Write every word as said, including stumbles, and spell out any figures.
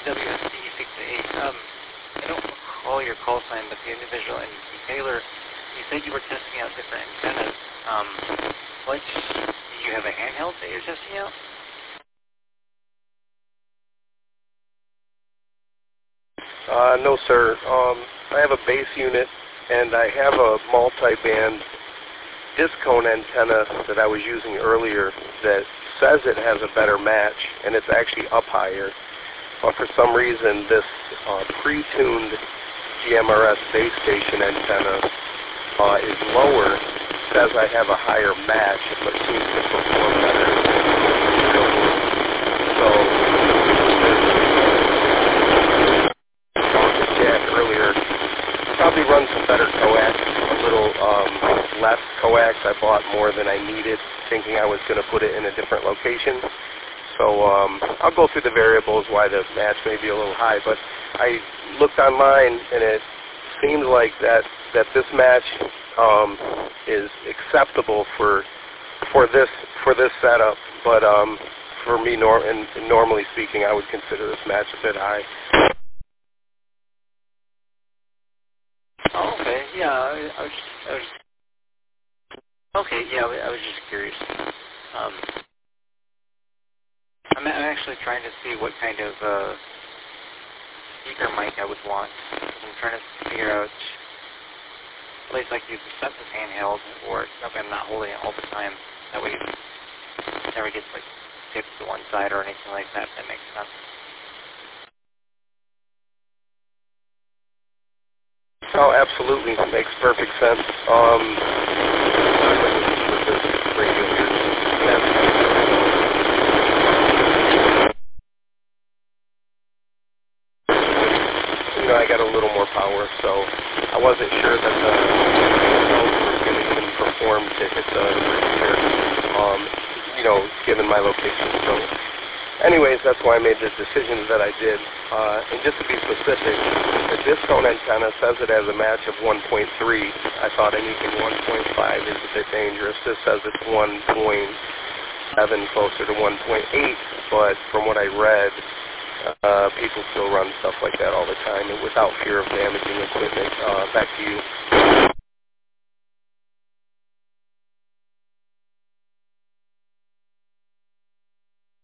W S D six eight. Um, I don't recall your call sign, but the individual and Taylor, you said you were testing out different antennas. Um, what, do you have a handheld that you're testing out? Uh, no, sir. Um, I have a base unit, and I have a multi-band disc cone antenna that I was using earlier that says it has a better match, and it's actually up higher. But for some reason, this uh, pre-tuned G M R S base station antenna uh, is lower, says I have a higher match, but seems to perform better. So, this jack earlier probably runs some better coax, a little um, less coax. I bought more than I needed, thinking I was going to put it in a different location. So um, I'll go through the variables why the match may be a little high, but I looked online and it seems like that, that this match um, is acceptable for for this for this setup, but um, for me, nor and normally speaking, I would consider this match a bit high. Oh, okay. Yeah, I, I was. I was okay. Yeah, I was just curious. Um, I'm, I'm actually trying to see what kind of uh, speaker mic I would want. I'm trying to figure out a place I can use the set this handheld, or something I'm not holding it all the time. That way it never gets like tipped to one side or anything like that. That makes sense. Oh, absolutely. That makes perfect sense. Um, with this radio here. You know, I got a little more power, so I wasn't sure that the notes were going to even perform to hit the repeater, um, you know, given my location. So, anyways, that's why I made the decisions that I did. Uh, and just to be specific, the disc cone antenna says it has a match of one point three. I thought anything one point five is a bit dangerous. This says it's one point seven, closer to one point eight, but from what I read, Uh, people still run stuff like that all the time and without fear of damaging equipment. Uh, back to you.